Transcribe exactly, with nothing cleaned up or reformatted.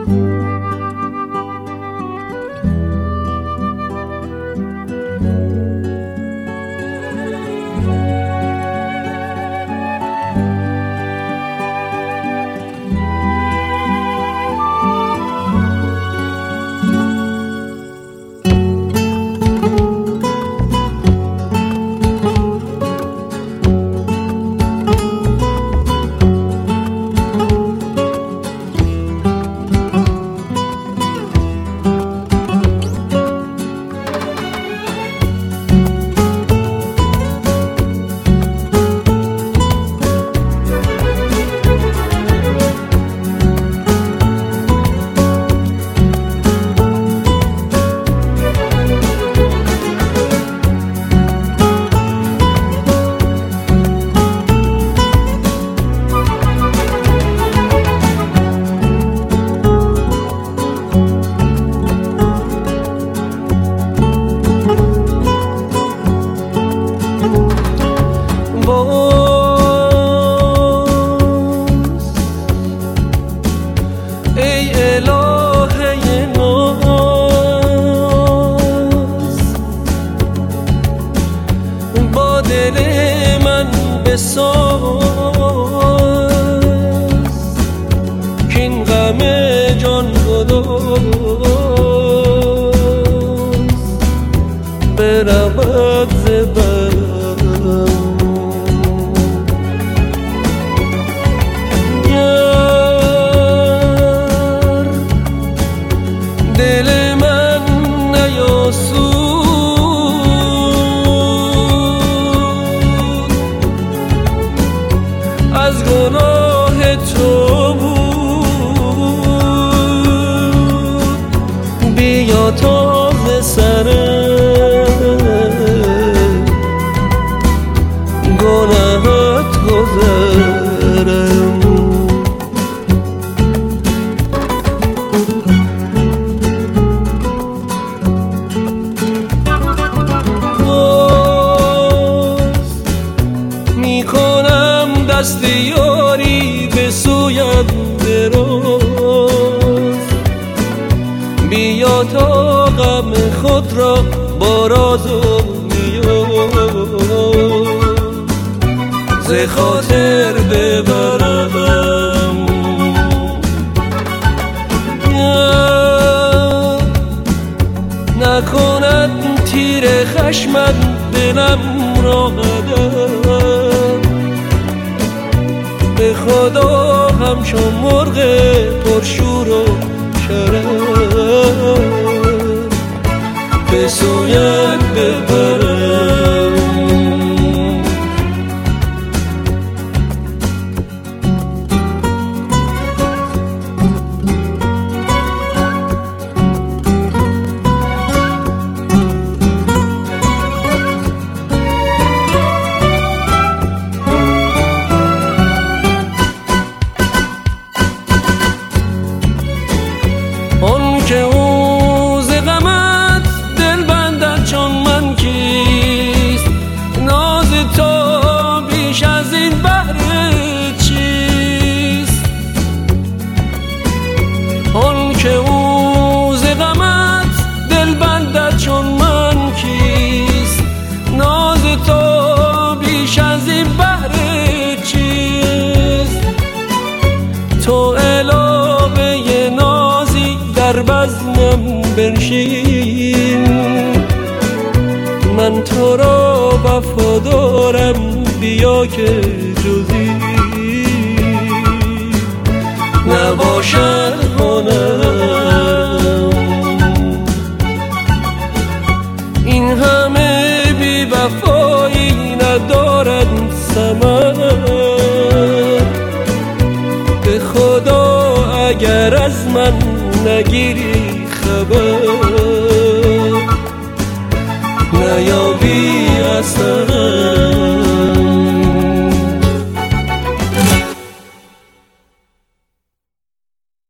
کین غم جان گداز برود ز برم یار دل من نیاسود از گناه تو بود بیا تا ز سرم گناهت گذرم باز میکنم دست یاری به سویت دراز بیا تا غم خود را با راز و نیاز ز خاطر ببرم نکند تیر خشمت دلم را قدم به خدا همچون مرغ پرشور و شرم به سویت ببرم آن که او ز غمت دل بندد چون من کیست ناز تو بیش از این بهر چیست آن که او ز غمت دل بندد چون من کیست ناز تو بیش از این بهر چیست تو علاوه نازی در بزمم بنشین من تو را وفادارم بیا که جزی نباشد هنرم این همه بی وفایی ندارد ثمر به خدا اگر از من نگیری